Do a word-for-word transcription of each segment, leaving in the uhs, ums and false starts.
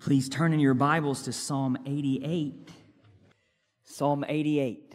Please turn in your Bibles to Psalm eighty-eight. Psalm eighty-eight.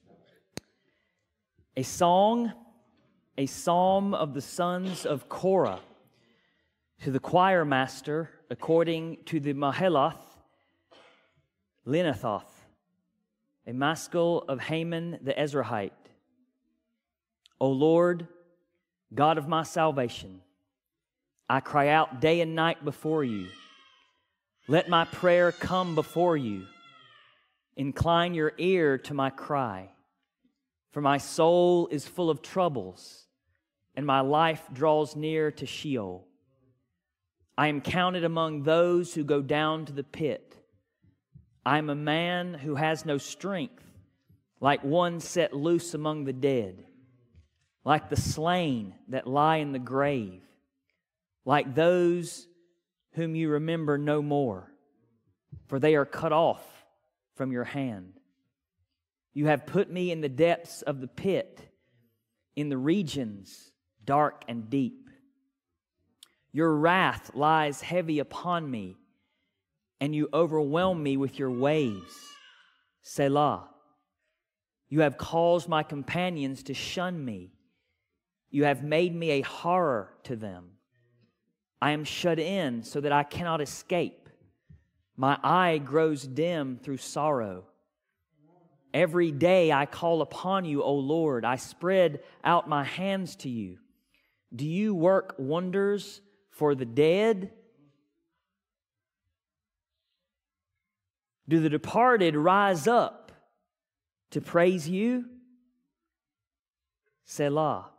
A song, a psalm of the sons of Korah, to the choir master according to the Mahalath, Linathoth, a maskil of Haman the Ezrahite. O Lord, God of my salvation, I cry out day and night before you. Let my prayer come before you. Incline your ear to my cry. For my soul is full of troubles, and my life draws near to Sheol. I am counted among those who go down to the pit. I am a man who has no strength, like one set loose among the dead, like the slain that lie in the grave, like those whom you remember no more, for they are cut off from your hand. You have put me in the depths of the pit, in the regions dark and deep. Your wrath lies heavy upon me, and you overwhelm me with your waves. Selah. You have caused my companions to shun me. You have made me a horror to them. I am shut in so that I cannot escape. My eye grows dim through sorrow. Every day I call upon you, O Lord. I spread out my hands to you. Do you work wonders for the dead? Do the departed rise up to praise you? Selah.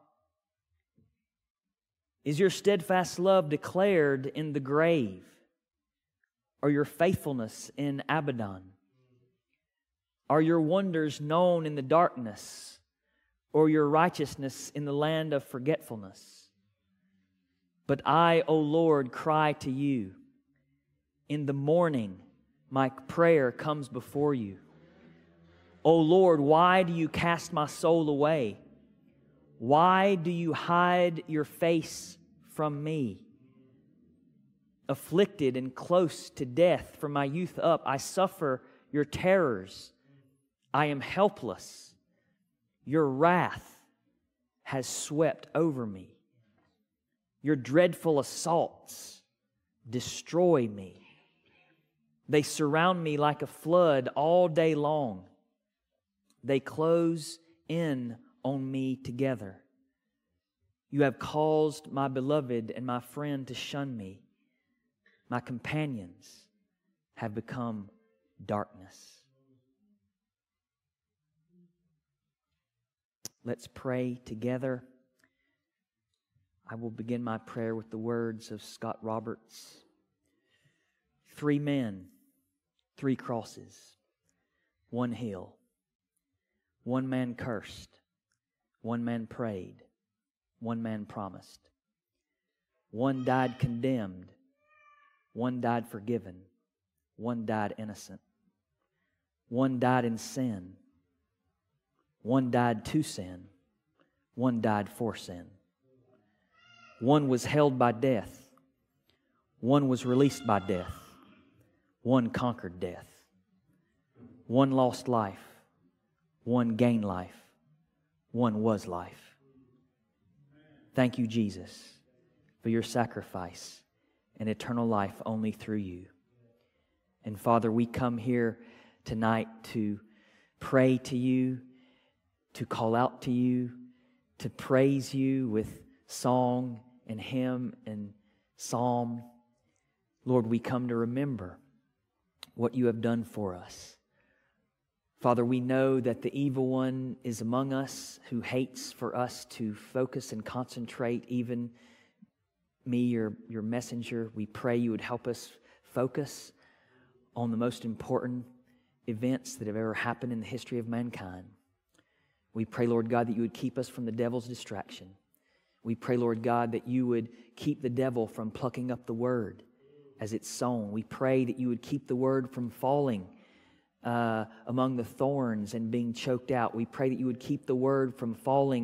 Is your steadfast love declared in the grave, or your faithfulness in Abaddon? Are your wonders known in the darkness, or your righteousness in the land of forgetfulness? But I, O Lord, cry to you. In the morning my prayer comes before you. O Lord, why do you cast my soul away? Why do you hide your face from me? Afflicted and close to death from my youth up, I suffer your terrors. I am helpless. Your wrath has swept over me. Your dreadful assaults destroy me. They surround me like a flood all day long. They close in on me together. You have caused my beloved and my friend to shun me. My companions have become darkness. Let's pray together. I will begin my prayer with the words of Scott Roberts. Three men, three crosses, one hill. One man cursed, one man prayed, one man promised. One died condemned, one died forgiven, one died innocent. One died in sin, one died to sin, one died for sin. One was held by death, one was released by death, one conquered death. One lost life, one gained life, one was life. Thank you, Jesus, for your sacrifice and eternal life only through you. And Father, we come here tonight to pray to you, to call out to you, to praise you with song and hymn and psalm. Lord, we come to remember what you have done for us. Father, we know that the evil one is among us who hates for us to focus and concentrate, even me, your, your messenger. We pray you would help us focus on the most important events that have ever happened in the history of mankind. We pray, Lord God, that you would keep us from the devil's distraction. We pray, Lord God, that you would keep the devil from plucking up the word as it's sown. We pray that you would keep the word from falling Uh, among the thorns and being choked out. We pray that you would keep the word from falling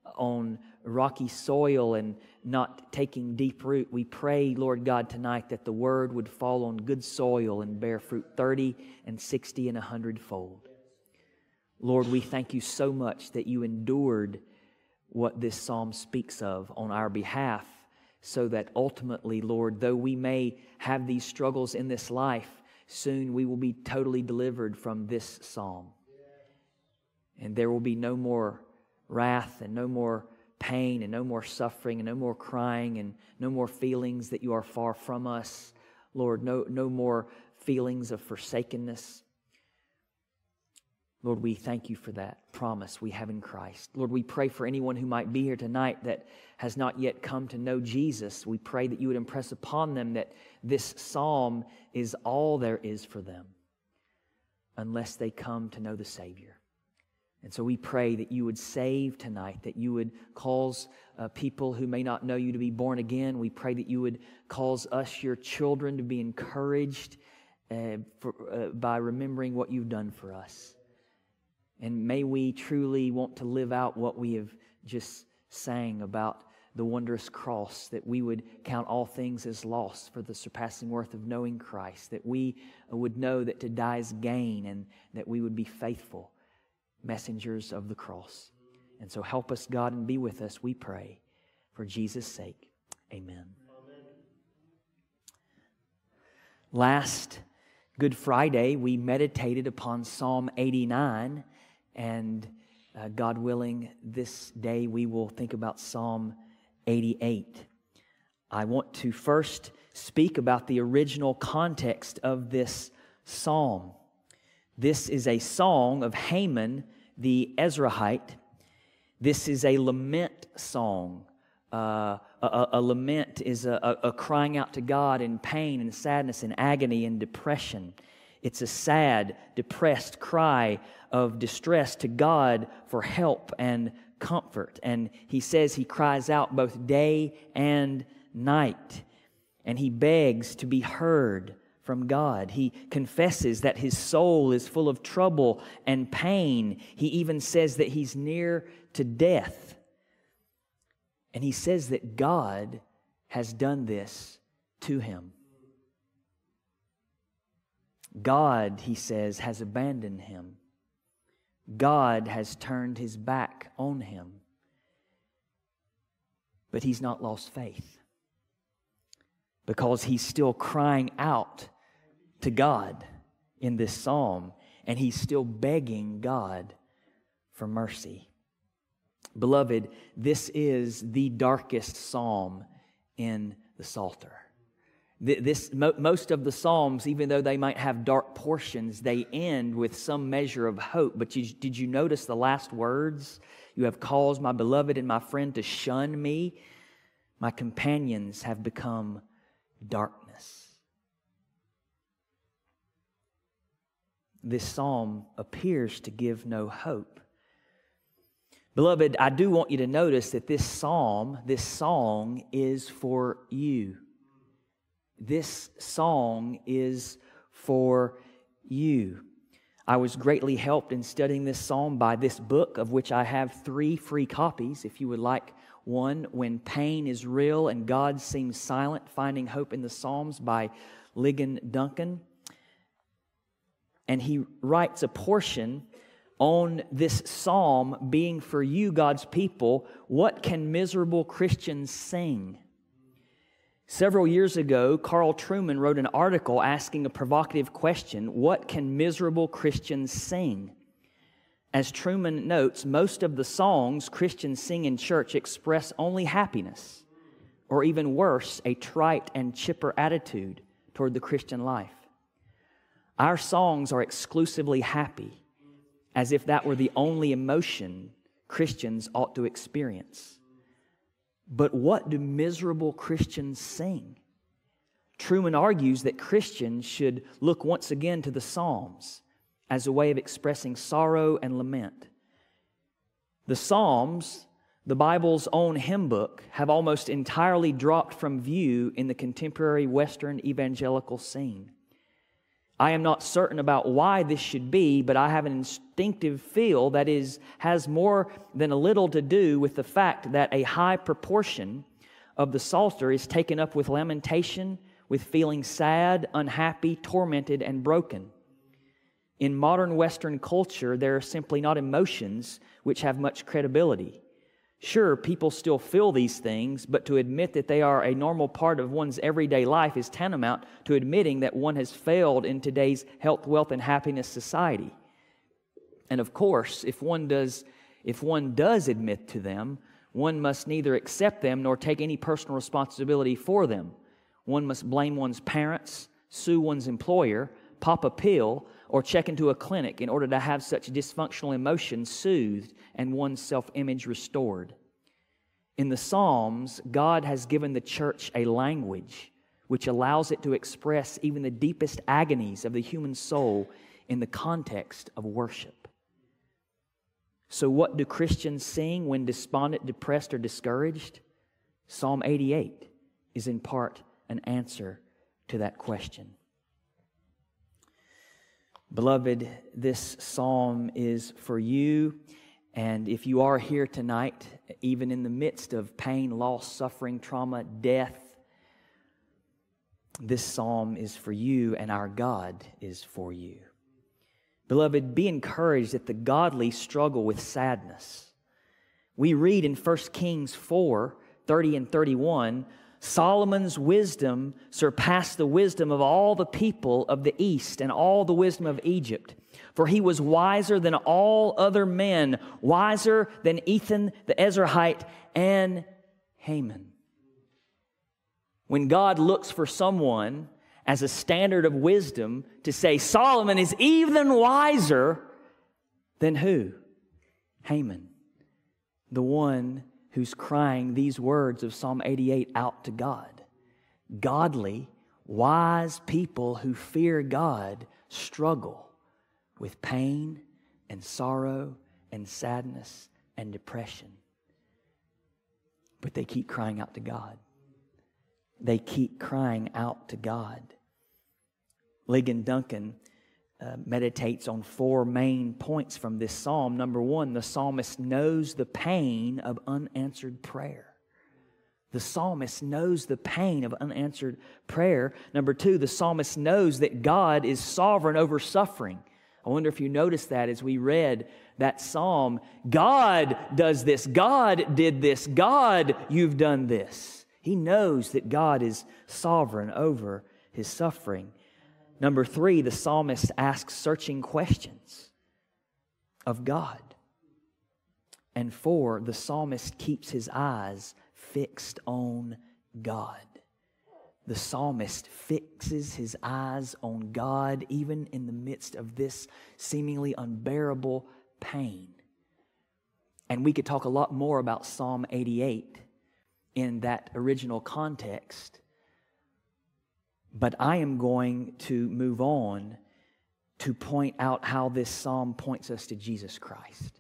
on rocky soil and not taking deep root. We pray, Lord God, tonight that the Word would fall on good soil and bear fruit thirty and sixty and a hundredfold. Lord, we thank you so much that you endured what this psalm speaks of on our behalf, so that ultimately, Lord, though we may have these struggles in this life, soon we will be totally delivered from this psalm. And there will be no more wrath and no more pain and no more suffering and no more crying and no more feelings that you are far from us. Lord, no, no more feelings of forsakenness. Lord, we thank you for that promise we have in Christ. Lord, we pray for anyone who might be here tonight that has not yet come to know Jesus. We pray that you would impress upon them that this psalm is all there is for them unless they come to know the Savior. And so we pray that you would save tonight, that you would cause uh, people who may not know you to be born again. We pray that you would cause us, your children, to be encouraged uh, for, uh, by remembering what you've done for us. And may we truly want to live out what we have just sang about the wondrous cross, that we would count all things as loss for the surpassing worth of knowing Christ, that we would know that to die is gain, and that we would be faithful messengers of the cross. And so help us, God, and be with us, we pray. For Jesus' sake, amen. Amen. Last Good Friday, we meditated upon Psalm eighty-nine, and uh, God willing, this day we will think about Psalm eighty-eight. I want to first speak about the original context of this psalm. This is a song of Haman the Ezrahite. This is a lament song. Uh, a, a lament is a, a, a crying out to God in pain and sadness and agony and depression. It's a sad, depressed cry of distress to God for help and comfort. And he says he cries out both day and night. And he begs to be heard from God. He confesses that his soul is full of trouble and pain. He even says that he's near to death. And he says that God has done this to him. God, he says, has abandoned him. God has turned his back on him. But he's not lost faith, because he's still crying out to God in this psalm, and he's still begging God for mercy. Beloved, this is the darkest psalm in the Psalter. This, most of the Psalms, even though they might have dark portions, they end with some measure of hope. But you, did you notice the last words? You have caused my beloved and my friend to shun me. My companions have become darkness. This psalm appears to give no hope. Beloved, I do want you to notice that this psalm, this song is for you. This song is for you. I was greatly helped in studying this psalm by this book, of which I have three free copies. If you would like one, When Pain is Real and God Seems Silent, Finding Hope in the Psalms by Ligon Duncan. And he writes a portion on this psalm being for you, God's people. What can miserable Christians sing? Several years ago, Carl Trueman wrote an article asking a provocative question: what can miserable Christians sing? As Trueman notes, most of the songs Christians sing in church express only happiness, or even worse, a trite and chipper attitude toward the Christian life. Our songs are exclusively happy, as if that were the only emotion Christians ought to experience. But what do miserable Christians sing? Trueman argues that Christians should look once again to the Psalms as a way of expressing sorrow and lament. The Psalms, the Bible's own hymn book, have almost entirely dropped from view in the contemporary Western evangelical scene. I am not certain about why this should be, but I have an instinctive feel that is has more than a little to do with the fact that a high proportion of the Psalter is taken up with lamentation, with feeling sad, unhappy, tormented, and broken. In modern Western culture, there are simply not emotions which have much credibility. Sure, people still feel these things, but to admit that they are a normal part of one's everyday life is tantamount to admitting that one has failed in today's health, wealth, and happiness society. And of course, if one does, if one does admit to them, one must neither accept them nor take any personal responsibility for them. One must blame one's parents, sue one's employer, pop a pill, or check into a clinic in order to have such dysfunctional emotions soothed and one's self-image restored. In the Psalms, God has given the church a language which allows it to express even the deepest agonies of the human soul in the context of worship. So what do Christians sing when despondent, depressed, or discouraged? Psalm eighty-eight is in part an answer to that question. Beloved, this psalm is for you, and if you are here tonight, even in the midst of pain, loss, suffering, trauma, death, this psalm is for you, and our God is for you. Beloved, be encouraged that the godly struggle with sadness. We read in First Kings four, thirty and thirty-one, Solomon's wisdom surpassed the wisdom of all the people of the East and all the wisdom of Egypt. For he was wiser than all other men, wiser than Ethan the Ezrahite and Haman. When God looks for someone as a standard of wisdom to say Solomon is even wiser than who? Haman, the one who's crying these words of Psalm eighty-eight out to God. Godly, wise people who fear God struggle with pain and sorrow and sadness and depression. But they keep crying out to God. They keep crying out to God. Ligon Duncan uh, meditates on four main points from this psalm. Number one, the psalmist knows the pain of unanswered prayer. The psalmist knows the pain of unanswered prayer. Number two, the psalmist knows that God is sovereign over suffering. I wonder if you noticed that as we read that psalm. God does this. God did this. God, you've done this. He knows that God is sovereign over his suffering. Number three, the psalmist asks searching questions of God. And four, the psalmist keeps his eyes fixed on God. The psalmist fixes his eyes on God even in the midst of this seemingly unbearable pain. And we could talk a lot more about Psalm eighty-eight in that original context. But I am going to move on to point out how this psalm points us to Jesus Christ.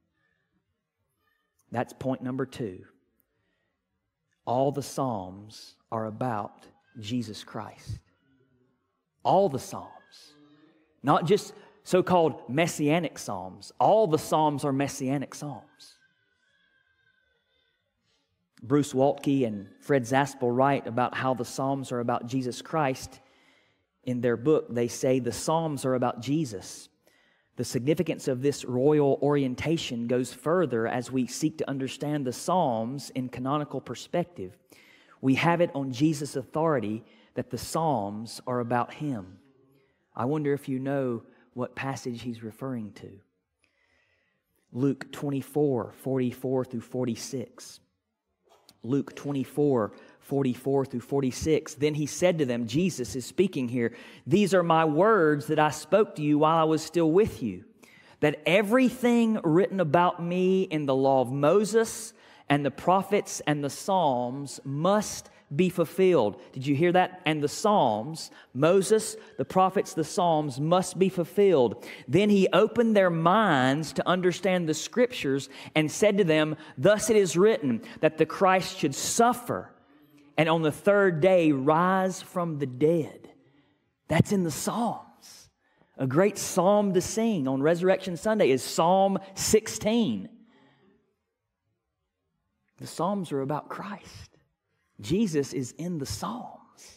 That's point number two. All the psalms are about Jesus Christ. All the psalms. Not just so-called messianic psalms. All the psalms are messianic psalms. Bruce Waltke and Fred Zaspel write about how the Psalms are about Jesus Christ. In their book, they say the Psalms are about Jesus. The significance of this royal orientation goes further as we seek to understand the Psalms in canonical perspective. We have it on Jesus' authority that the Psalms are about Him. I wonder if you know what passage he's referring to. Luke twenty-four, forty-four through forty-six. Luke twenty-four, forty-four through forty-six. Then he said to them, Jesus is speaking here, "These are my words that I spoke to you while I was still with you, that everything written about me in the law of Moses and the prophets and the Psalms must be fulfilled." Did you hear that? And the Psalms, Moses, the prophets, the Psalms must be fulfilled. Then he opened their minds to understand the Scriptures and said to them, "Thus it is written that the Christ should suffer and on the third day rise from the dead." That's in the Psalms. A great psalm to sing on Resurrection Sunday is Psalm sixteen. The Psalms are about Christ. Jesus is in the Psalms.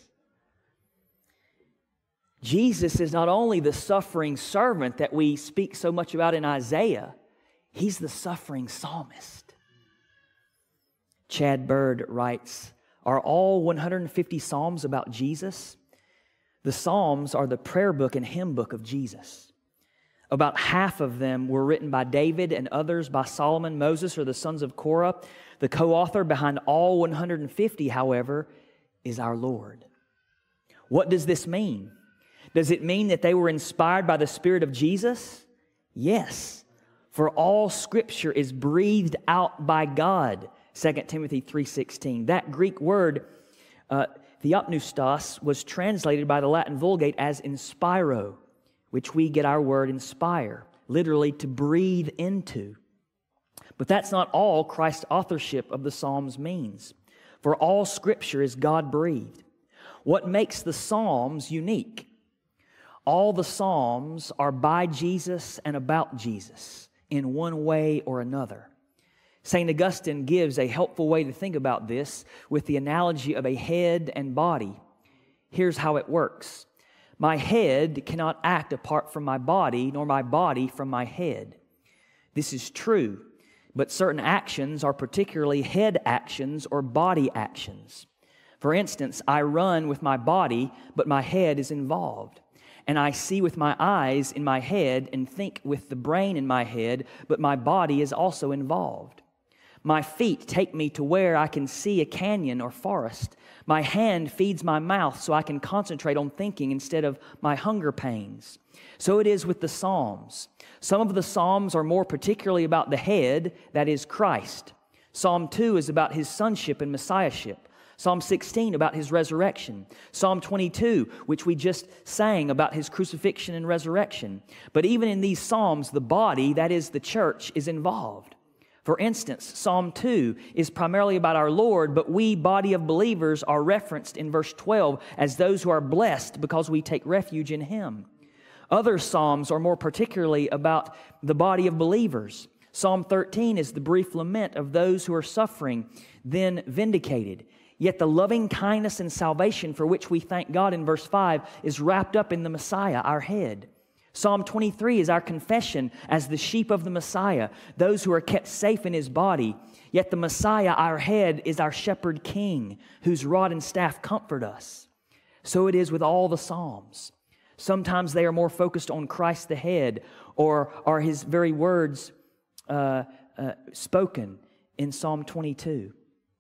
Jesus is not only the suffering servant that we speak so much about in Isaiah, He's the suffering psalmist. Chad Bird writes, are all one hundred fifty Psalms about Jesus? The Psalms are the prayer book and hymn book of Jesus. About half of them were written by David and others by Solomon, Moses, or the sons of Korah. The co-author behind all one hundred fifty, however, is our Lord. What does this mean? Does it mean that they were inspired by the Spirit of Jesus? Yes, for all Scripture is breathed out by God, Second Timothy three sixteen. That Greek word, uh, theopneustos, was translated by the Latin Vulgate as inspiro, which we get our word inspire, literally to breathe into. But that's not all Christ's authorship of the Psalms means. For all Scripture is God-breathed. What makes the Psalms unique? All the Psalms are by Jesus and about Jesus in one way or another. Saint Augustine gives a helpful way to think about this with the analogy of a head and body. Here's how it works. My head cannot act apart from my body, nor my body from my head. This is true, but certain actions are particularly head actions or body actions. For instance, I run with my body, but my head is involved. And I see with my eyes in my head and think with the brain in my head, but my body is also involved. My feet take me to where I can see a canyon or forest. My hand feeds my mouth so I can concentrate on thinking instead of my hunger pains. So it is with the Psalms. Some of the Psalms are more particularly about the head, that is Christ. Psalm two is about His sonship and messiahship. Psalm sixteen about His resurrection. Psalm twenty-two, which we just sang, about His crucifixion and resurrection. But even in these Psalms, the body, that is the church, is involved. For instance, Psalm two is primarily about our Lord, but we, body of believers, are referenced in verse twelve as those who are blessed because we take refuge in Him. Other Psalms are more particularly about the body of believers. Psalm thirteen is the brief lament of those who are suffering, then vindicated. Yet the loving kindness and salvation for which we thank God in verse five is wrapped up in the Messiah, our head. Psalm twenty-three is our confession as the sheep of the Messiah, those who are kept safe in His body. Yet the Messiah, our head, is our shepherd king, whose rod and staff comfort us. So it is with all the Psalms. Sometimes they are more focused on Christ the head, or are His very words uh, uh, spoken in Psalm twenty-two.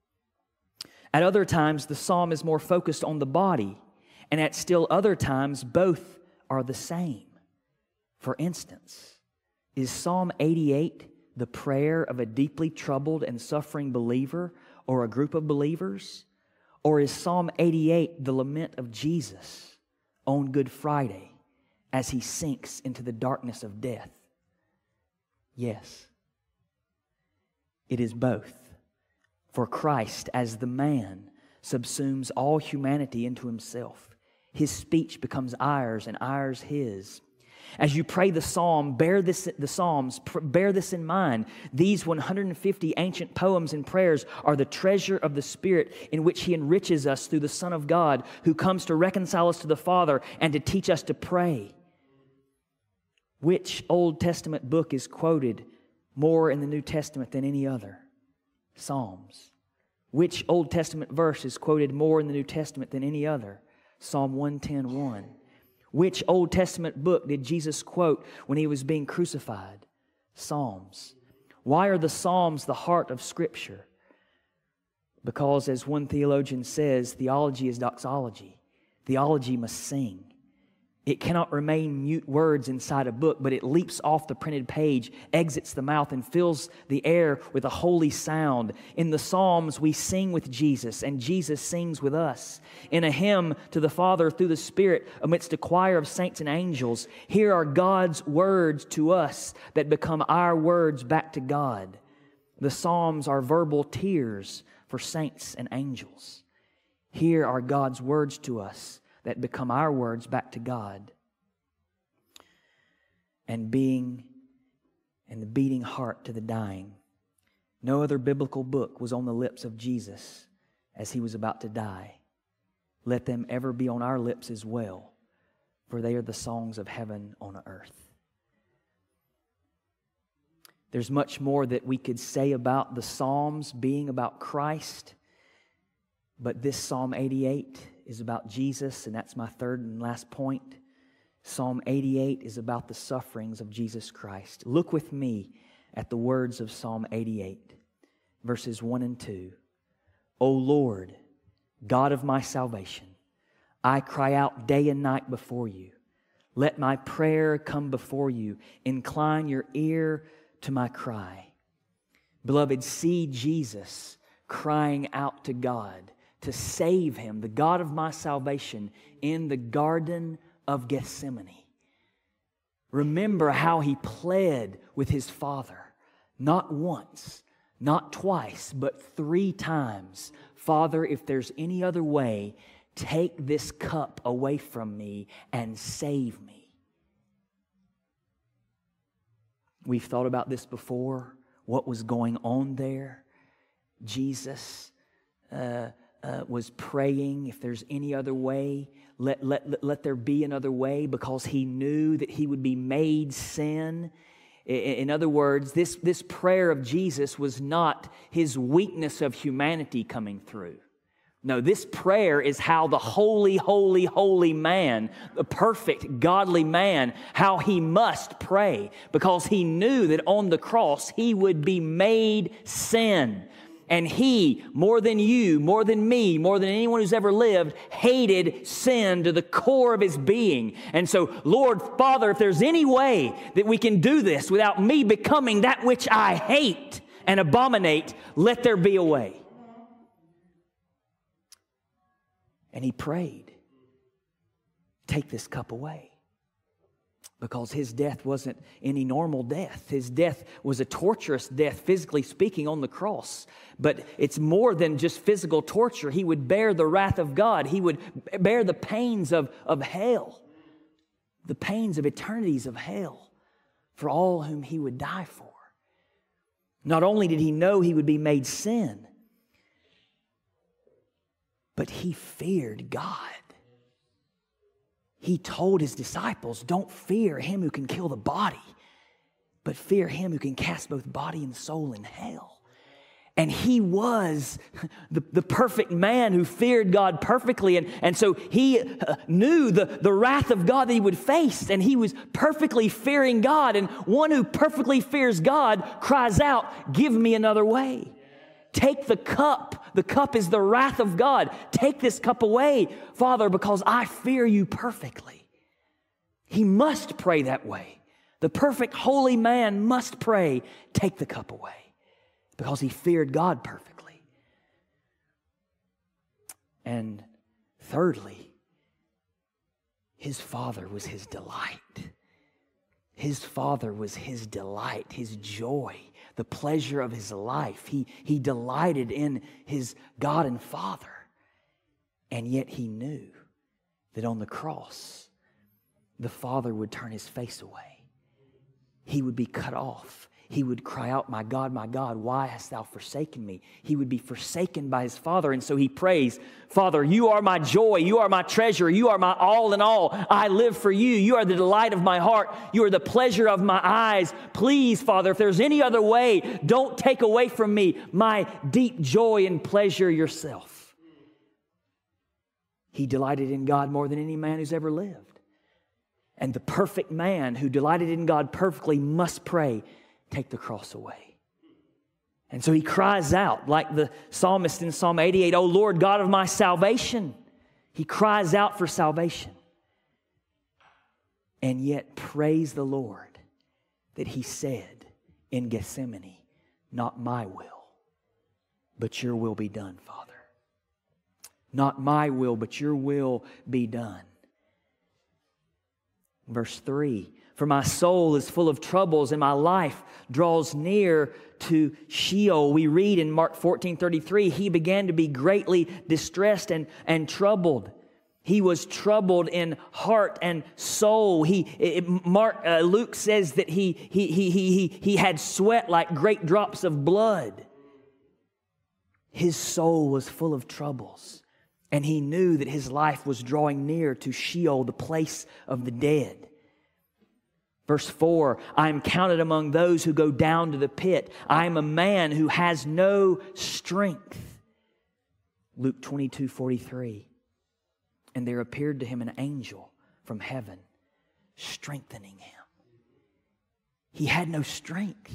At other times, the psalm is more focused on the body, and at still other times, both are the same. For instance, is Psalm eighty-eight the prayer of a deeply troubled and suffering believer or a group of believers? Or is Psalm eighty-eight the lament of Jesus on Good Friday as He sinks into the darkness of death? Yes, it is both. For Christ, as the man, subsumes all humanity into Himself. His speech becomes ours and ours His. As you pray the psalm, bear this, the Psalms, bear this in mind. These one hundred fifty ancient poems and prayers are the treasure of the Spirit in which He enriches us through the Son of God, who comes to reconcile us to the Father and to teach us to pray. Which Old Testament book is quoted more in the New Testament than any other? Psalms. Which Old Testament verse is quoted more in the New Testament than any other? Psalm one ten one. Which Old Testament book did Jesus quote when He was being crucified? Psalms. Why are the Psalms the heart of Scripture? Because, as one theologian says, theology is doxology. Theology must sing. It cannot remain mute words inside a book, but it leaps off the printed page, exits the mouth, and fills the air with a holy sound. In the Psalms, we sing with Jesus, and Jesus sings with us. In a hymn to the Father through the Spirit, amidst a choir of saints and angels, here are God's words to us that become our words back to God. The Psalms are verbal tears for saints and angels. Here are God's words to us that become our words back to God. and being and the beating heart to the dying. No other biblical book was on the lips of Jesus as He was about to die. Let them ever be on our lips as well, for they are the songs of heaven on earth. There's much more that we could say about the Psalms being about Christ, but this Psalm eighty-eight is about Jesus, and that's my third and last point. Psalm eighty-eight is about the sufferings of Jesus Christ. Look with me at the words of Psalm eighty-eight, verses one and two. O Lord, God of my salvation, I cry out day and night before You. Let my prayer come before You. Incline Your ear to my cry. Beloved, see Jesus crying out to God to save him, the God of my salvation, in the Garden of Gethsemane. Remember how he pled with his Father, not once, not twice, but three times. Father, if there's any other way, take this cup away from me and save me. We've thought about this before, what was going on there. Jesus uh, uh, was praying, if there's any other way, let, let, let, let there be another way, because he knew that he would be made sin. In, in other words, this, this prayer of Jesus was not his weakness of humanity coming through. No, this prayer is how the holy, holy, holy man, the perfect, godly man, how he must pray, because he knew that on the cross he would be made sin. And he, more than you, more than me, more than anyone who's ever lived, hated sin to the core of his being. And so, Lord, Father, if there's any way that we can do this without me becoming that which I hate and abominate, let there be a way. And he prayed, take this cup away. Because his death wasn't any normal death. His death was a torturous death, physically speaking, on the cross. But it's more than just physical torture. He would bear the wrath of God. He would bear the pains of, of hell, the pains of eternities of hell for all whom he would die for. Not only did he know he would be made sin, but he feared God. He told his disciples, don't fear him who can kill the body, but fear him who can cast both body and soul in hell. And he was the, the perfect man who feared God perfectly. And, and so he uh, knew the, the wrath of God that he would face. And he was perfectly fearing God. And one who perfectly fears God cries out, give me another way. Take the cup. The cup is the wrath of God. Take this cup away, Father, because I fear you perfectly. He must pray that way. The perfect holy man must pray, take the cup away, because he feared God perfectly. And thirdly, his Father was his delight. His Father was his delight, his joy, the pleasure of his life. He, he delighted in his God and Father. And yet he knew that on the cross, the Father would turn his face away. He would be cut off. He would cry out, my God, my God, why hast thou forsaken me? He would be forsaken by his Father. And so he prays, Father, you are my joy. You are my treasure. You are my all in all. I live for you. You are the delight of my heart. You are the pleasure of my eyes. Please, Father, if there's any other way, don't take away from me my deep joy and pleasure yourself. He delighted in God more than any man who's ever lived. And the perfect man who delighted in God perfectly must pray, take the cross away. And so he cries out like the psalmist in Psalm eighty-eight, O Lord, God of my salvation. He cries out for salvation. And yet praise the Lord that he said in Gethsemane, not my will, but your will be done, Father. Not my will, but your will be done. Verse three, for my soul is full of troubles and my life draws near to Sheol. We read in Mark fourteen thirty-three, he began to be greatly distressed and, and troubled. He was troubled in heart and soul. He, it, Mark, uh, Luke says that he, he, he, he, he, he had sweat like great drops of blood. His soul was full of troubles, and he knew that his life was drawing near to Sheol, the place of the dead. Verse four, I am counted among those who go down to the pit. I am a man who has no strength. Luke twenty-two forty-three. And there appeared to him an angel from heaven, strengthening him. He had no strength.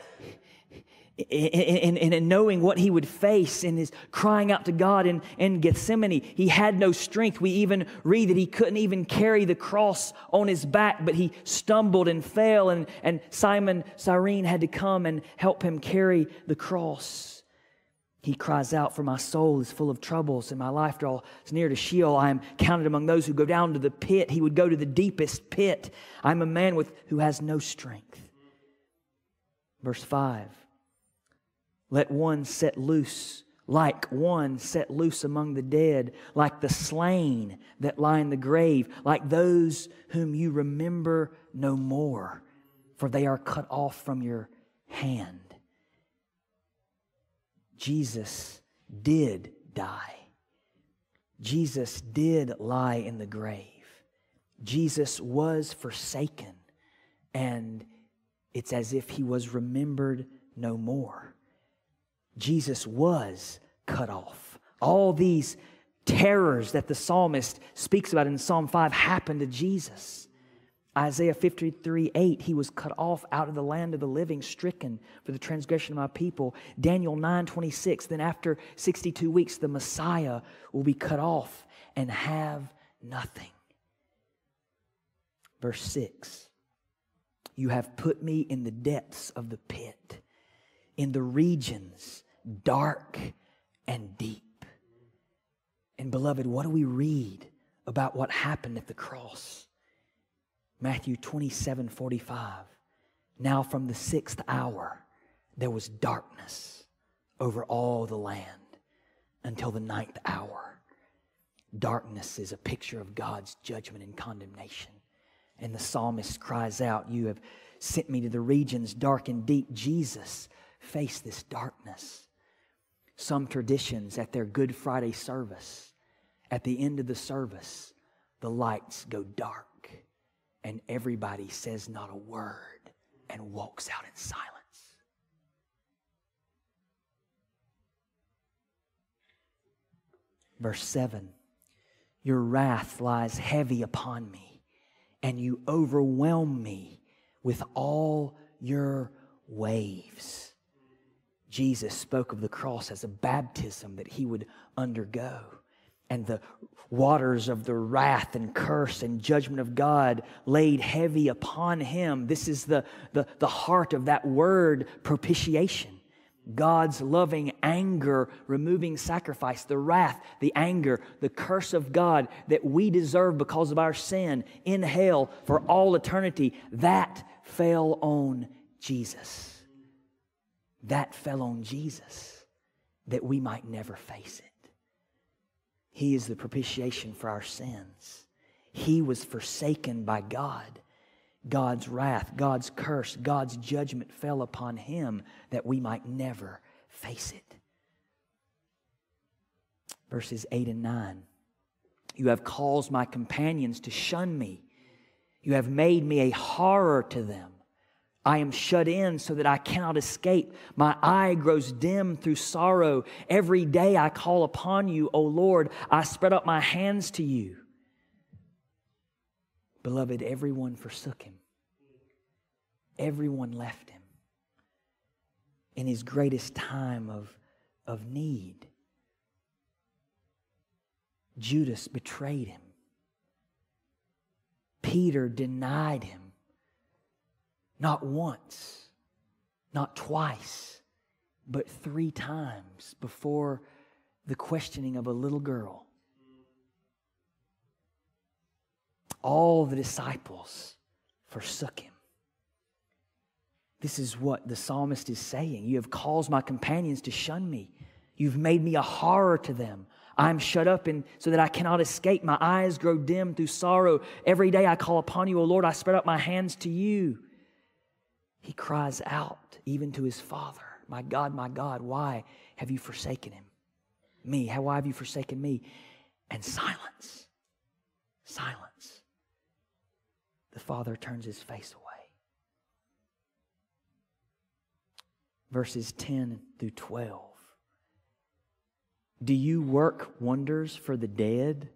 And in knowing what he would face in his crying out to God in, in Gethsemane, he had no strength. We even read that he couldn't even carry the cross on his back, but he stumbled and fell, and, and Simon Cyrene had to come and help him carry the cross. He cries out, for my soul is full of troubles, and my life draws near to Sheol. I am counted among those who go down to the pit. He would go to the deepest pit. I am a man with who has no strength. Verse five. Let one set loose, like one set loose among the dead, like the slain that lie in the grave, like those whom you remember no more, for they are cut off from your hand. Jesus did die. Jesus did lie in the grave. Jesus was forsaken, and it's as if he was remembered no more. Jesus was cut off. All these terrors that the psalmist speaks about in Psalm five happened to Jesus. Isaiah fifty-three eight, he was cut off out of the land of the living, stricken for the transgression of my people. Daniel nine twenty-six, then after sixty-two weeks, the Messiah will be cut off and have nothing. Verse six, you have put me in the depths of the pit, in the regions dark and deep. And beloved, what do we read about what happened at the cross? Matthew twenty-seven forty-five. Now from the sixth hour there was darkness over all the land until the ninth hour. Darkness is a picture of God's judgment and condemnation. And the psalmist cries out, you have sent me to the regions dark and deep. Jesus faced this darkness. Some traditions at their Good Friday service, at the end of the service, the lights go dark. And everybody says not a word and walks out in silence. Verse seven, your wrath lies heavy upon me, and you overwhelm me with all your waves. Jesus spoke of the cross as a baptism that he would undergo. And the waters of the wrath and curse and judgment of God laid heavy upon him. This is the, the, the heart of that word, propitiation. God's loving anger, removing sacrifice, the wrath, the anger, the curse of God that we deserve because of our sin in hell for all eternity, that fell on Jesus. That fell on Jesus that we might never face it. He is the propitiation for our sins. He was forsaken by God. God's wrath, God's curse, God's judgment fell upon him that we might never face it. Verses eight and nine. You have caused my companions to shun me. You have made me a horror to them. I am shut in so that I cannot escape. My eye grows dim through sorrow. Every day I call upon you, O Lord. I spread out my hands to you. Beloved, everyone forsook him. Everyone left him in his greatest time of, of need. Judas betrayed him. Peter denied him. Not once, not twice, but three times before the questioning of a little girl. All the disciples forsook him. This is what the psalmist is saying. You have caused my companions to shun me. You've made me a horror to them. I am shut up in, so that I cannot escape. My eyes grow dim through sorrow. Every day I call upon you, O Lord. I spread out my hands to you. He cries out even to his father, my God, my God, why have you forsaken him? Me, how, why have you forsaken me? And silence, silence. The father turns his face away. Verses ten through twelve. Do you work wonders for the dead?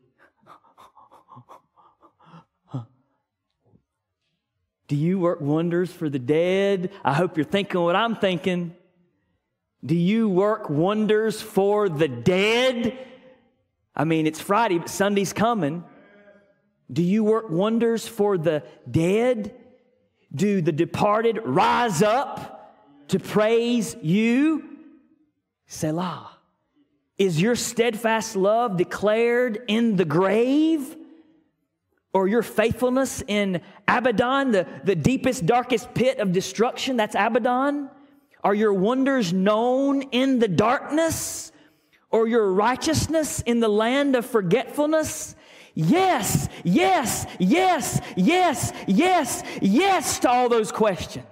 Do you work wonders for the dead? I hope you're thinking what I'm thinking. Do you work wonders for the dead? I mean, it's Friday, but Sunday's coming. Do you work wonders for the dead? Do the departed rise up to praise you? Selah. Is your steadfast love declared in the grave? Or your faithfulness in Abaddon, the, the deepest, darkest pit of destruction? That's Abaddon. Are your wonders known in the darkness? Or your righteousness in the land of forgetfulness? Yes, yes, yes, yes, yes, yes to all those questions.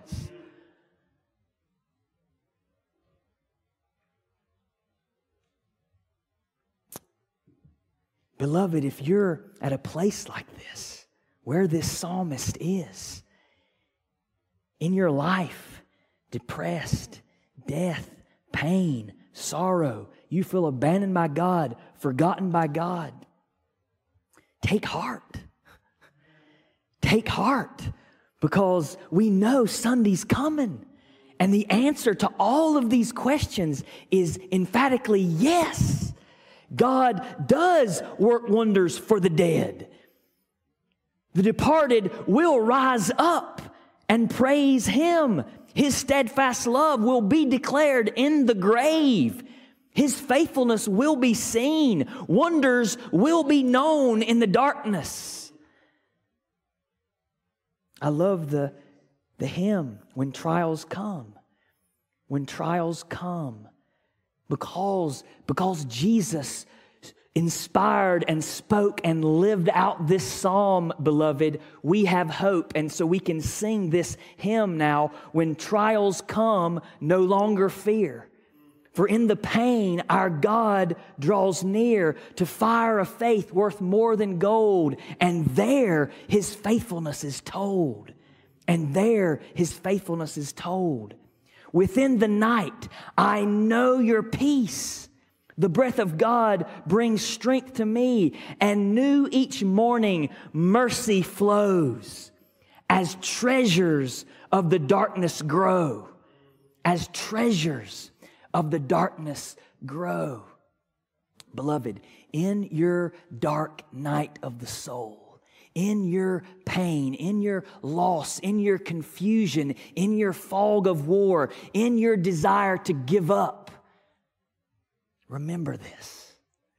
Beloved, if you're at a place like this, where this psalmist is, in your life, depressed, death, pain, sorrow, you feel abandoned by God, forgotten by God, take heart. Take heart, because we know Sunday's coming. And the answer to all of these questions is emphatically yes. God does work wonders for the dead. The departed will rise up and praise Him. His steadfast love will be declared in the grave. His faithfulness will be seen. Wonders will be known in the darkness. I love the, the hymn, When Trials Come. When trials come. Because, because Jesus inspired and spoke and lived out this psalm, beloved, we have hope. And so we can sing this hymn now. When trials come, no longer fear. For in the pain, our God draws near to fire of faith worth more than gold. And there His faithfulness is told. And there His faithfulness is told. Within the night, I know your peace. The breath of God brings strength to me, and new each morning mercy flows as treasures of the darkness grow. As treasures of the darkness grow. Beloved, in your dark night of the soul, in your pain, in your loss, in your confusion, in your fog of war, in your desire to give up, remember this.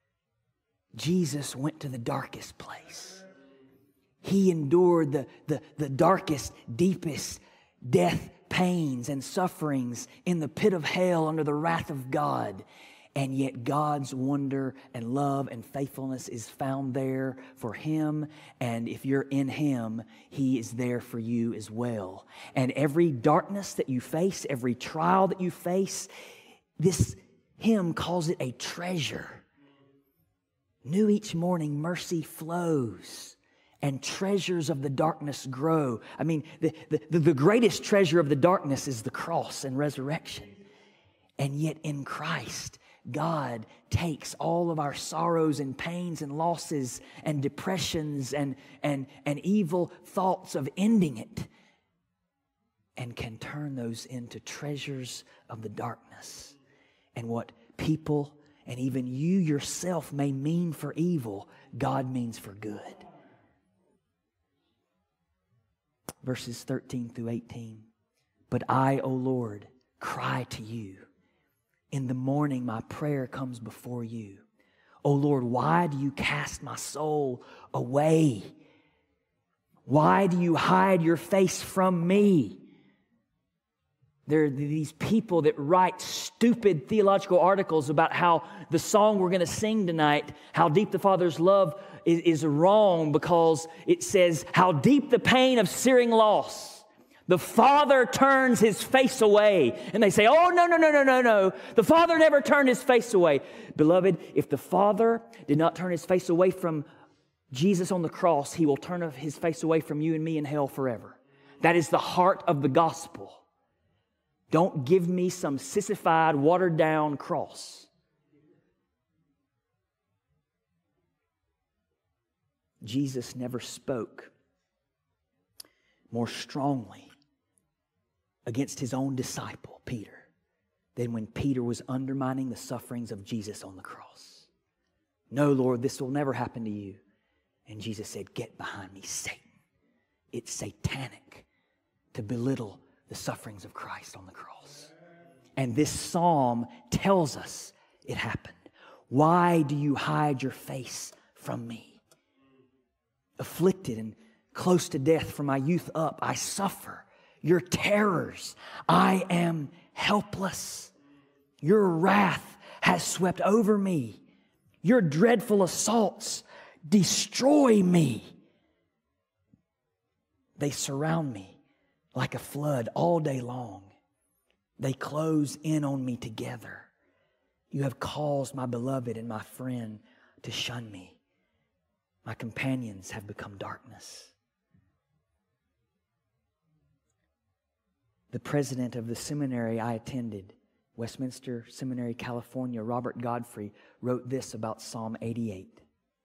Jesus went to the darkest place. He endured the, the, the darkest, deepest death, pains, and sufferings in the pit of hell under the wrath of God. And yet God's wonder and love and faithfulness is found there for Him. And if you're in Him, He is there for you as well. And every darkness that you face, every trial that you face, this hymn calls it a treasure. New each morning mercy flows and treasures of the darkness grow. I mean, the, the, the greatest treasure of the darkness is the cross and resurrection. And yet in Christ, God takes all of our sorrows and pains and losses and depressions and, and, and evil thoughts of ending it and can turn those into treasures of the darkness. And what people and even you yourself may mean for evil, God means for good. Verses thirteen through eighteen. But I, O Lord, cry to you. In the morning, my prayer comes before you. O Lord, why do you cast my soul away? Why do you hide your face from me? There are these people that write stupid theological articles about how the song we're going to sing tonight, How Deep the Father's Love, is, is wrong because it says, how deep the pain of searing loss. The Father turns His face away. And they say, oh, no, no, no, no, no, no. The Father never turned His face away. Beloved, if the Father did not turn His face away from Jesus on the cross, He will turn His face away from you and me in hell forever. That is the heart of the gospel. Don't give me some sissified, watered-down cross. Jesus never spoke more strongly against His own disciple, Peter, than when Peter was undermining the sufferings of Jesus on the cross. No, Lord, this will never happen to you. And Jesus said, get behind me, Satan. It's satanic to belittle the sufferings of Christ on the cross. And this psalm tells us it happened. Why do you hide your face from me? Afflicted and close to death from my youth up, I suffer your terrors. I am helpless. Your wrath has swept over me. Your dreadful assaults destroy me. They surround me like a flood all day long. They close in on me together. You have caused my beloved and my friend to shun me. My companions have become darkness. The president of the seminary I attended, Westminster Seminary, California, Robert Godfrey, wrote this about Psalm eighty-eight.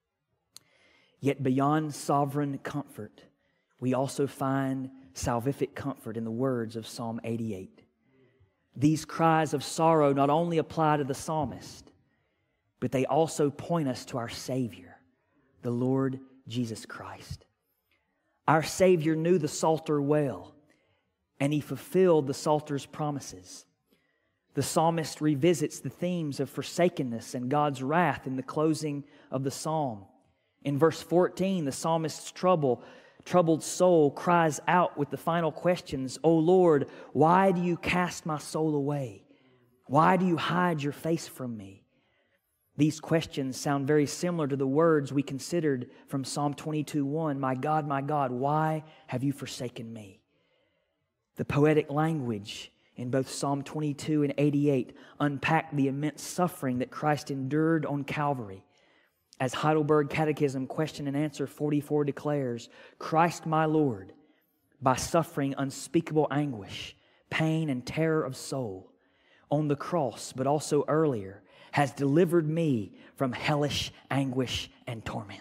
Yet beyond sovereign comfort, we also find salvific comfort in the words of Psalm eighty-eight. These cries of sorrow not only apply to the psalmist, but they also point us to our Savior, the Lord Jesus Christ. Our Savior knew the Psalter well, and He fulfilled the Psalter's promises. The psalmist revisits the themes of forsakenness and God's wrath in the closing of the psalm. In verse fourteen, the psalmist's trouble troubled soul cries out with the final questions, O Lord, why do you cast my soul away? Why do you hide your face from me? These questions sound very similar to the words we considered from Psalm twenty-two one, My God, my God, why have you forsaken me? The poetic language in both Psalm twenty-two and eighty-eight unpack the immense suffering that Christ endured on Calvary. As Heidelberg Catechism Question and Answer forty-four declares, Christ my Lord, by suffering unspeakable anguish, pain and terror of soul, on the cross, but also earlier, has delivered me from hellish anguish and torment.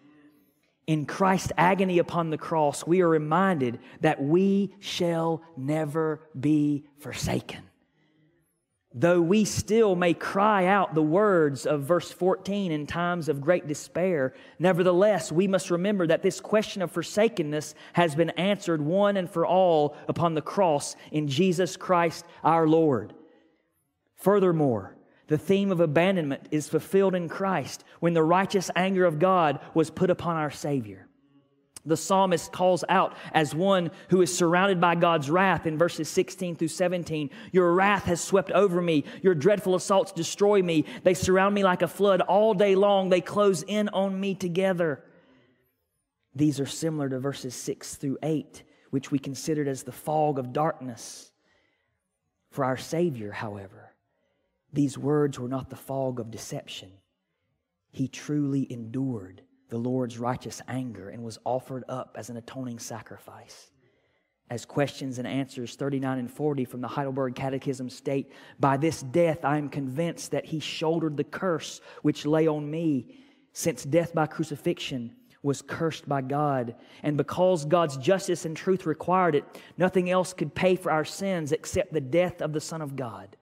In Christ's agony upon the cross, we are reminded that we shall never be forsaken. Though we still may cry out the words of verse fourteen in times of great despair, nevertheless, we must remember that this question of forsakenness has been answered one and for all upon the cross in Jesus Christ our Lord. Furthermore, the theme of abandonment is fulfilled in Christ when the righteous anger of God was put upon our Savior. The psalmist calls out as one who is surrounded by God's wrath in verses sixteen through seventeen. Your wrath has swept over me. Your dreadful assaults destroy me. They surround me like a flood all day long. They close in on me together. These are similar to verses six through eight, which we considered as the fog of darkness. For our Savior, however, these words were not the fog of deception. He truly endured the Lord's righteous anger and was offered up as an atoning sacrifice. As questions and answers thirty-nine and forty from the Heidelberg Catechism state, by this death I am convinced that He shouldered the curse which lay on me, since death by crucifixion was cursed by God. And because God's justice and truth required it, nothing else could pay for our sins except the death of the Son of God.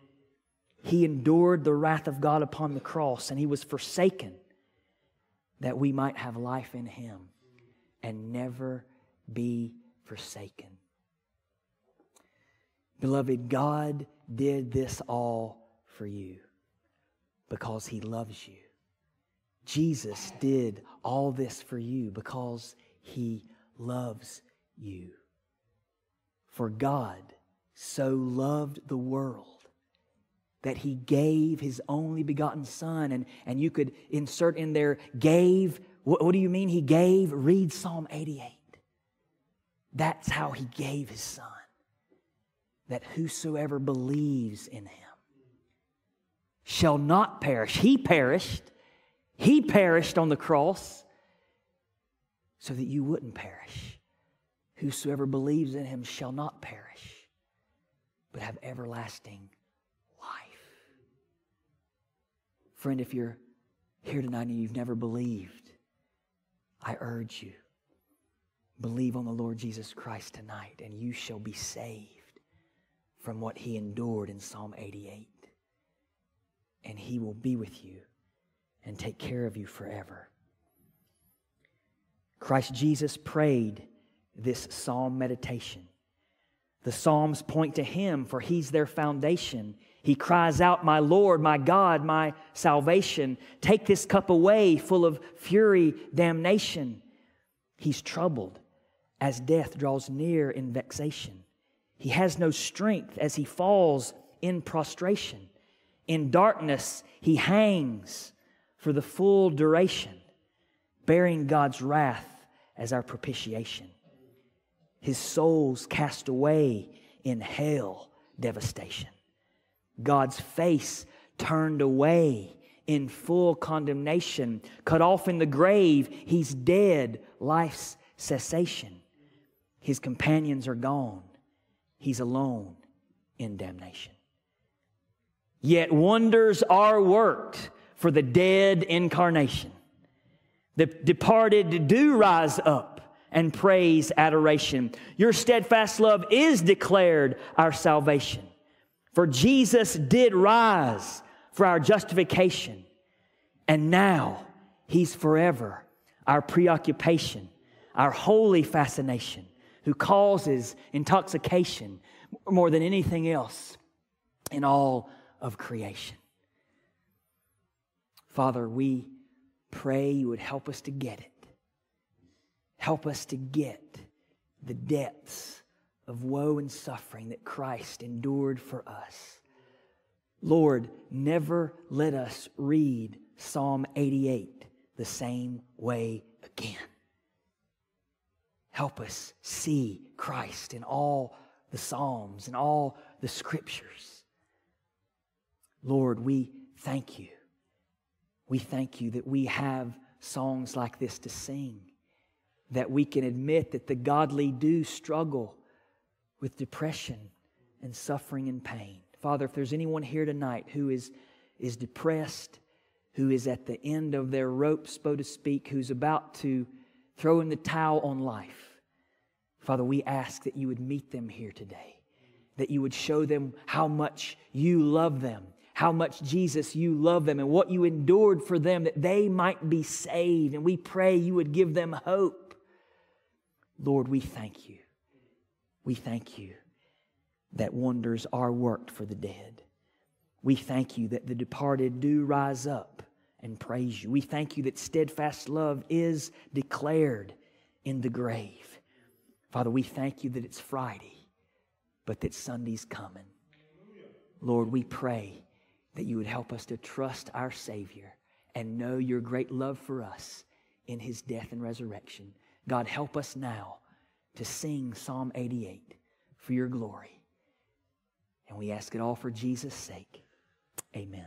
He endured the wrath of God upon the cross, and He was forsaken that we might have life in Him and never be forsaken. Beloved, God did this all for you because He loves you. Jesus did all this for you because He loves you. For God so loved the world that He gave His only begotten Son. And, and you could insert in there, gave. What, what do you mean He gave? Read Psalm eighty-eight. That's how He gave His Son. That whosoever believes in Him shall not perish. He perished. He perished on the cross so that you wouldn't perish. Whosoever believes in Him shall not perish, but have everlasting life. Friend, if you're here tonight and you've never believed, I urge you, believe on the Lord Jesus Christ tonight, and you shall be saved from what He endured in Psalm eighty-eight. And He will be with you and take care of you forever. Christ Jesus prayed this psalm meditation. The Psalms point to Him, for He's their foundation. He cries out, "My Lord, my God, my salvation, take this cup away, full of fury, damnation." He's troubled as death draws near in vexation. He has no strength as He falls in prostration. In darkness He hangs for the full duration, bearing God's wrath as our propitiation. His soul's cast away in hell devastation. God's face turned away in full condemnation. Cut off in the grave, He's dead, life's cessation. His companions are gone. He's alone in damnation. Yet wonders are worked for the dead incarnation. The departed do rise up and praise adoration. Your steadfast love is declared our salvation. For Jesus did rise for our justification. And now He's forever our preoccupation, our holy fascination, who causes intoxication more than anything else in all of creation. Father, we pray You would help us to get it. Help us to get the depths of woe and suffering that Christ endured for us. Lord, never let us read Psalm eighty-eight the same way again. Help us see Christ in all the Psalms and all the Scriptures. Lord, we thank You. We thank You that we have songs like this to sing, that we can admit that the godly do struggle with depression and suffering and pain. Father, if there's anyone here tonight who is, is depressed, who is at the end of their rope, so to speak, who's about to throw in the towel on life, Father, we ask that You would meet them here today, that You would show them how much You love them, how much, Jesus, You love them, and what You endured for them that they might be saved. And we pray You would give them hope. Lord, we thank You. We thank You that wonders are worked for the dead. We thank You that the departed do rise up and praise You. We thank You that steadfast love is declared in the grave. Father, we thank You that it's Friday, but that Sunday's coming. Lord, we pray that You would help us to trust our Savior and know Your great love for us in His death and resurrection. God, help us now to sing Psalm eighty-eight for Your glory. And we ask it all for Jesus' sake. Amen.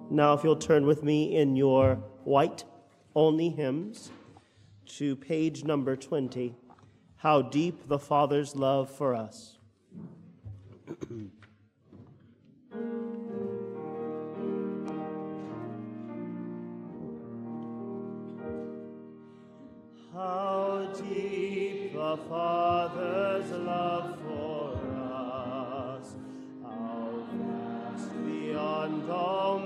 Now, if you'll turn with me in your white-only hymns to page number twenty, How Deep the Father's Love for Us. How deep the Father's love for us, how vast beyond all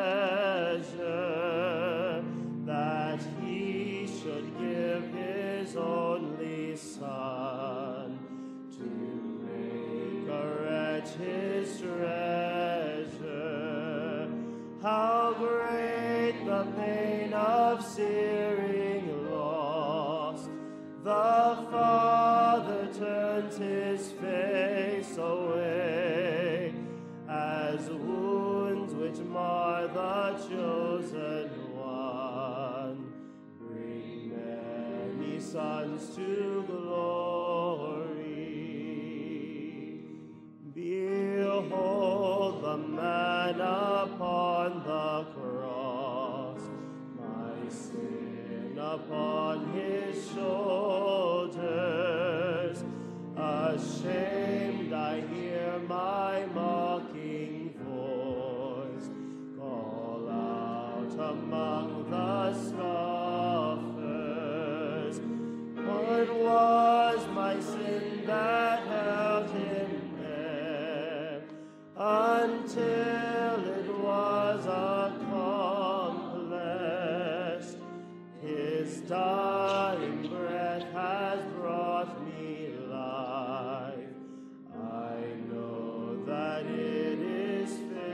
measure, that He should give His only Son to make a wretch His treasure. How great the pain of searing loss! The Father turns His face away, as wounds which mar the chosen one bring many sons to glory. Behold the man upon the cross, my sin upon His shoulders. Ashamed, I hear my mocking voice call out among the scoffers. What was my sin that held Him there until it was accomplished? His dying breath has brought me life. I know that it is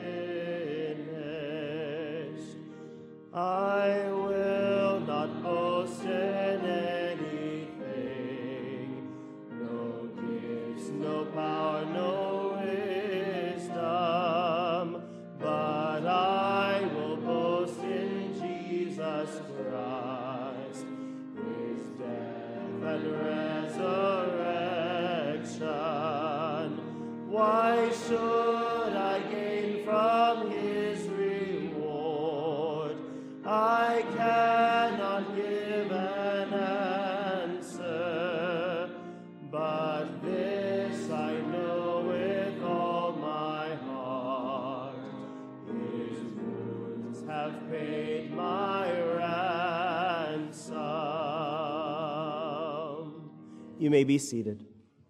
finished. I will not boast in anything, no gifts, no power, no wisdom, but I will boast in Jesus Christ, His death and resurrection. Why should I gain from His reward? I cannot give an answer, but this I know with all my heart: His wounds have paid my ransom. You may be seated.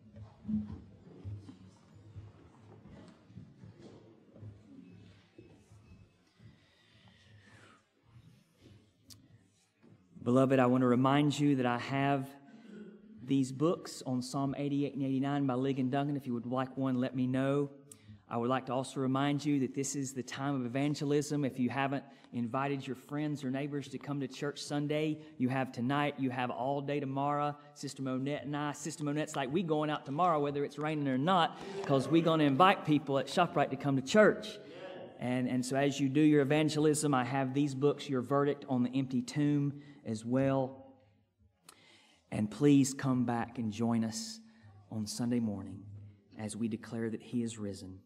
Beloved, I want to remind you that I have these books on Psalm eighty-eight and eighty-nine by Ligon Duncan. If you would like one, let me know. I would like to also remind you that this is the time of evangelism. If you haven't invited your friends or neighbors to come to church Sunday, you have tonight, you have all day tomorrow. Sister Monette and I, Sister Monette's like, we going out tomorrow whether it's raining or not, because we're going to invite people at ShopRite to come to church. And, and so as you do your evangelism, I have these books, Your Verdict on the Empty Tomb, as well. And please come back and join us on Sunday morning as we declare that He is risen.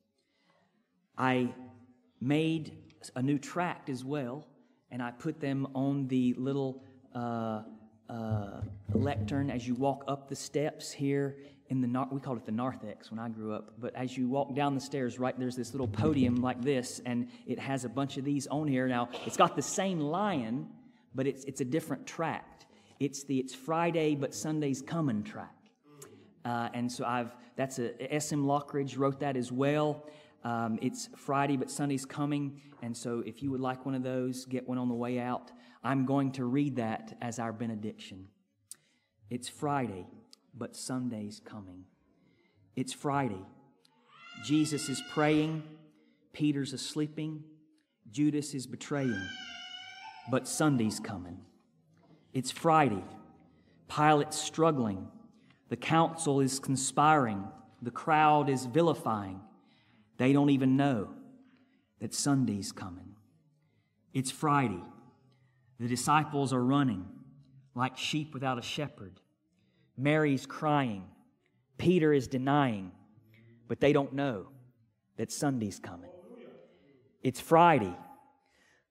I made a new tract as well, and I put them on the little uh, uh, lectern as you walk up the steps here in the, we called it the narthex when I grew up, but as you walk down the stairs, right, there's this little podium like this, and it has a bunch of these on here. Now, it's got the same lion, but it's it's a different tract. It's the It's Friday, but Sunday's Coming tract. Uh, and so I've, that's a, S M Lockridge wrote that as well. Um, it's Friday, but Sunday's coming. And so if you would like one of those, get one on the way out. I'm going to read that as our benediction. It's Friday, but Sunday's coming. It's Friday. Jesus is praying. Peter's asleeping. Judas is betraying. But Sunday's coming. It's Friday. Pilate's struggling. The council is conspiring. The crowd is vilifying. They don't even know that Sunday's coming. It's Friday. The disciples are running like sheep without a shepherd. Mary's crying. Peter is denying. But they don't know that Sunday's coming. It's Friday.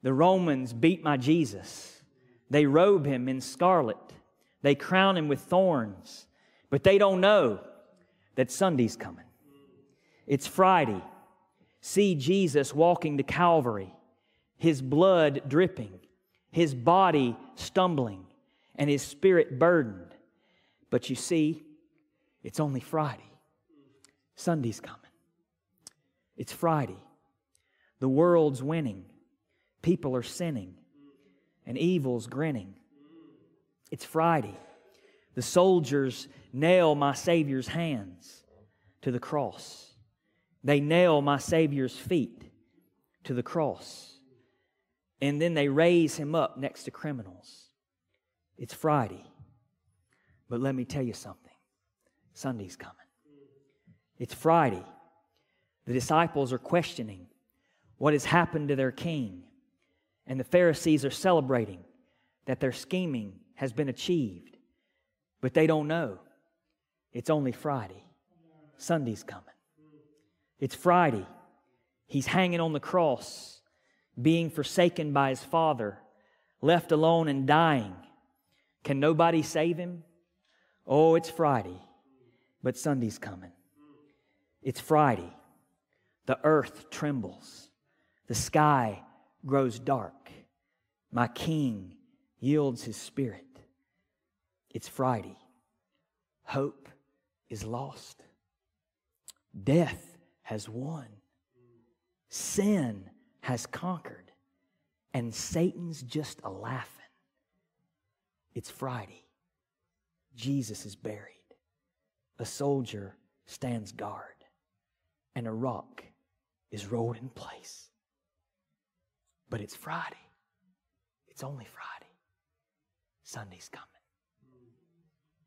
The Romans beat my Jesus. They robe him in scarlet. They crown him with thorns. But they don't know that Sunday's coming. It's Friday. See Jesus walking to Calvary, His blood dripping, His body stumbling, and His spirit burdened. But you see, it's only Friday. Sunday's coming. It's Friday. The world's winning. People are sinning. And evil's grinning. It's Friday. The soldiers nail my Savior's hands to the cross. They nail my Savior's feet to the cross. And then they raise Him up next to criminals. It's Friday. But let me tell you something. Sunday's coming. It's Friday. The disciples are questioning what has happened to their king. And the Pharisees are celebrating that their scheming has been achieved. But they don't know. It's only Friday. Sunday's coming. It's Friday. He's hanging on the cross, being forsaken by His Father, left alone and dying. Can nobody save Him? Oh, it's Friday. But Sunday's coming. It's Friday. The earth trembles. The sky grows dark. My King yields His spirit. It's Friday. Hope is lost. Death has won. Sin has conquered. And Satan's just a-laughing. It's Friday. Jesus is buried. A soldier stands guard. And a rock is rolled in place. But it's Friday. It's only Friday. Sunday's coming.